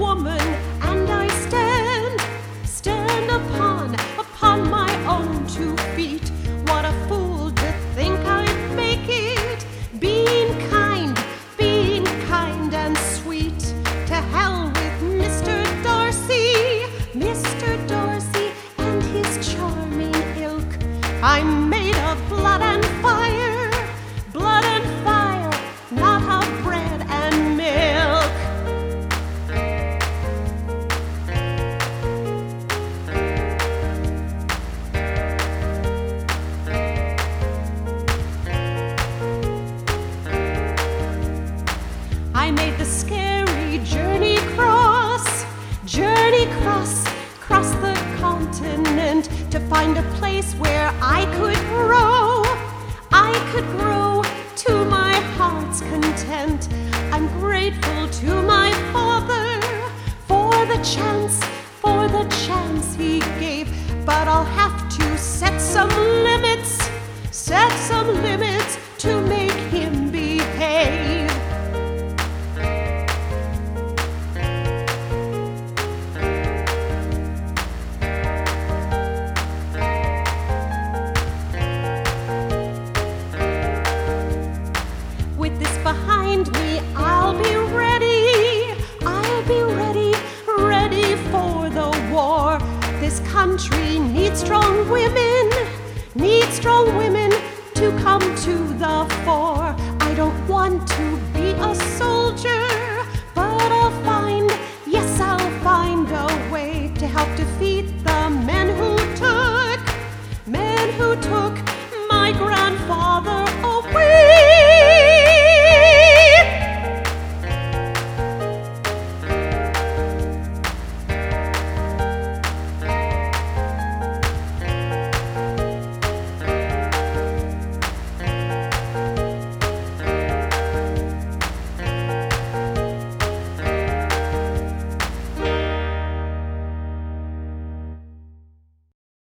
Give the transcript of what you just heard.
woman, and I stand upon my own 2 feet. What a fool to think I'd make it, being kind and sweet. To hell with Mr. Darcy and his charming ilk. I'm made of blood and fire, not of bread and milk. I made the scary journey across the continent to find a place where I could grow to my heart's content. I'm grateful to my father for the chance he gave, but I'll have to set some limits to make him behave. With this behind me, I'll be ready for the war. This country needs strong women to come to the fore. I don't want to be a soldier